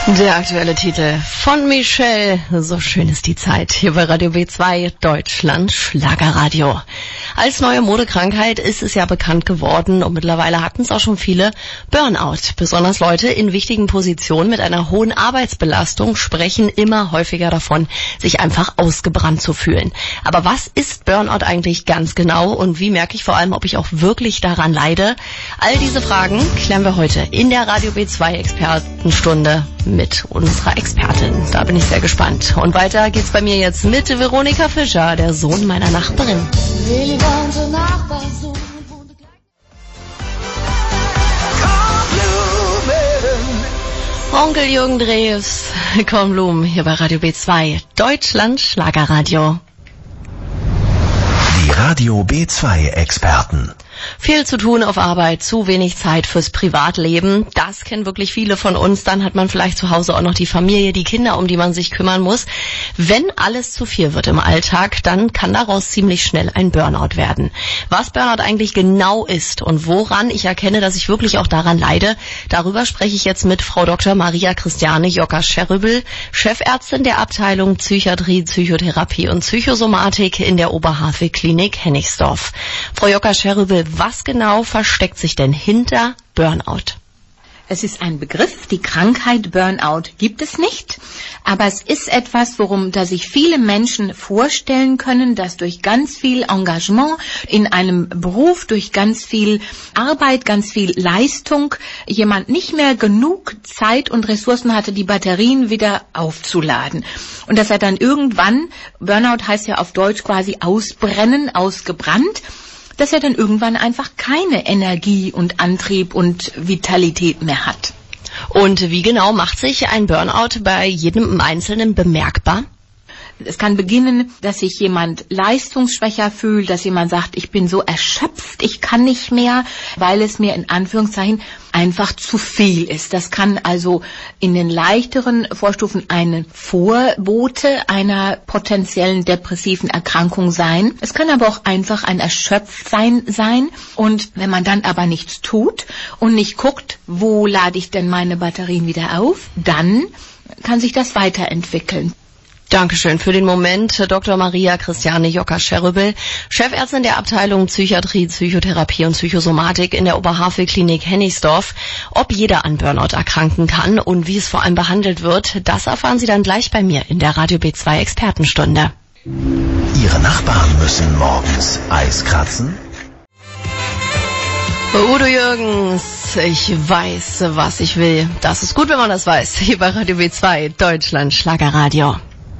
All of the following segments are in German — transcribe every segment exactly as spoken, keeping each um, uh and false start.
Der aktuelle Titel von Michelle. So schön ist die Zeit hier bei Radio B zwei Deutschland Schlagerradio. Als neue Modekrankheit ist es ja bekannt geworden und mittlerweile hatten es auch schon viele Burnout. Besonders Leute in wichtigen Positionen mit einer hohen Arbeitsbelastung sprechen immer häufiger davon, sich einfach ausgebrannt zu fühlen. Aber was ist Burnout eigentlich ganz genau und wie merke ich vor allem, ob ich auch wirklich daran leide? All diese Fragen klären wir heute in der Radio B zwei Expertenstunde mit unserer Expertin. Da bin ich sehr gespannt. Und weiter geht's bei mir jetzt mit Veronika Fischer, der Sohn meiner Nachbarin. Onkel Jürgen Drews, Kornblumen hier bei Radio B zwei Deutschland Schlagerradio. Die Radio B zwei Experten. Viel zu tun auf Arbeit, zu wenig Zeit fürs Privatleben. Das kennen wirklich viele von uns. Dann hat man vielleicht zu Hause auch noch die Familie, die Kinder, um die man sich kümmern muss. Wenn alles zu viel wird im Alltag, dann kann daraus ziemlich schnell ein Burnout werden. Was Burnout eigentlich genau ist und woran ich erkenne, dass ich wirklich auch daran leide, darüber spreche ich jetzt mit Frau Doktor Maria Christiane Jocker-Scherübel, Chefärztin der Abteilung Psychiatrie, Psychotherapie und Psychosomatik in der Oberhavel-Klinik Hennigsdorf. Frau Jocker-Scherübel, was genau versteckt sich denn hinter Burnout? Es ist ein Begriff, die Krankheit Burnout gibt es nicht, aber es ist etwas, worum da sich viele Menschen vorstellen können, dass durch ganz viel Engagement in einem Beruf, durch ganz viel Arbeit, ganz viel Leistung jemand nicht mehr genug Zeit und Ressourcen hatte, die Batterien wieder aufzuladen. Und dass er dann irgendwann, Burnout heißt ja auf Deutsch quasi ausbrennen, ausgebrannt, dass er dann irgendwann einfach keine Energie und Antrieb und Vitalität mehr hat. Und wie genau macht sich ein Burnout bei jedem Einzelnen bemerkbar? Es kann beginnen, dass sich jemand leistungsschwächer fühlt, dass jemand sagt, ich bin so erschöpft, ich kann nicht mehr, weil es mir in Anführungszeichen einfach zu viel ist. Das kann also in den leichteren Vorstufen eine Vorbote einer potenziellen depressiven Erkrankung sein. Es kann aber auch einfach ein Erschöpftsein sein. Und wenn man dann aber nichts tut und nicht guckt, wo lade ich denn meine Batterien wieder auf, dann kann sich das weiterentwickeln. Dankeschön für den Moment, Doktor Maria Christiane Jocker-Scherübel, Chefärztin der Abteilung Psychiatrie, Psychotherapie und Psychosomatik in der Oberhavel-Klinik Hennigsdorf. Ob jeder an Burnout erkranken kann und wie es vor allem behandelt wird, das erfahren Sie dann gleich bei mir in der Radio B zwei Expertenstunde. Ihre Nachbarn müssen morgens Eis kratzen? Udo Jürgens, ich weiß, was ich will. Das ist gut, wenn man das weiß. Hier bei Radio B zwei Deutschland Schlagerradio.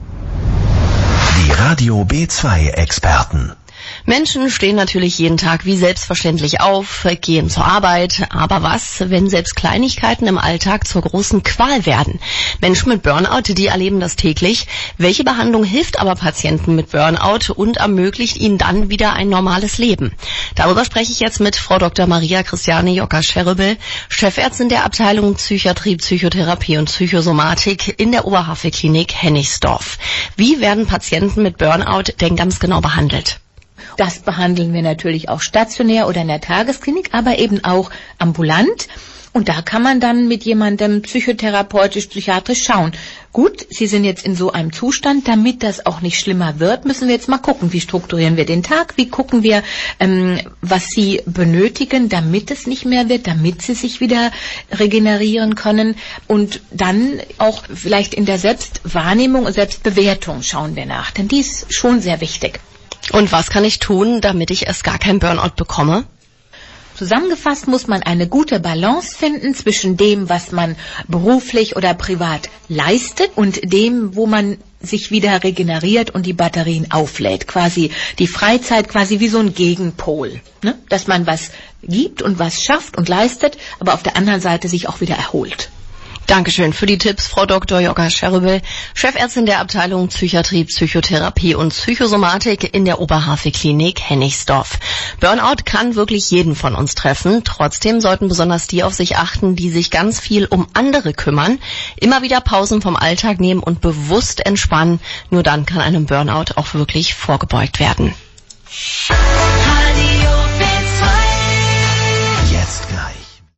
Die Radio B zwei Experten. Menschen stehen natürlich jeden Tag wie selbstverständlich auf, gehen zur Arbeit. Aber was, wenn selbst Kleinigkeiten im Alltag zur großen Qual werden? Menschen mit Burnout, die erleben das täglich. Welche Behandlung hilft aber Patienten mit Burnout und ermöglicht ihnen dann wieder ein normales Leben? Darüber spreche ich jetzt mit Frau Doktor Maria Christiane Jocker-Scherübel, Chefärztin der Abteilung Psychiatrie, Psychotherapie und Psychosomatik in der Oberhavel-Klinik Hennigsdorf. Wie werden Patienten mit Burnout denn ganz genau behandelt? Das behandeln wir natürlich auch stationär oder in der Tagesklinik, aber eben auch ambulant. Und da kann man dann mit jemandem psychotherapeutisch, psychiatrisch schauen. Gut, Sie sind jetzt in so einem Zustand, damit das auch nicht schlimmer wird, müssen wir jetzt mal gucken, wie strukturieren wir den Tag, wie gucken wir, ähm, was Sie benötigen, damit es nicht mehr wird, damit Sie sich wieder regenerieren können. Und dann auch vielleicht in der Selbstwahrnehmung und Selbstbewertung schauen wir nach, denn die ist schon sehr wichtig. Und was kann ich tun, damit ich erst gar keinen Burnout bekomme? Zusammengefasst muss man eine gute Balance finden zwischen dem, was man beruflich oder privat leistet und dem, wo man sich wieder regeneriert und die Batterien auflädt. Quasi die Freizeit quasi wie so ein Gegenpol, ne? Dass man was gibt und was schafft und leistet, aber auf der anderen Seite sich auch wieder erholt. Dankeschön für die Tipps, Frau Doktor Jocker-Scherübel, Chefärztin der Abteilung Psychiatrie, Psychotherapie und Psychosomatik in der Oberhavel-Klinik Hennigsdorf. Burnout kann wirklich jeden von uns treffen. Trotzdem sollten besonders die auf sich achten, die sich ganz viel um andere kümmern, immer wieder Pausen vom Alltag nehmen und bewusst entspannen. Nur dann kann einem Burnout auch wirklich vorgebeugt werden. Jetzt gerade.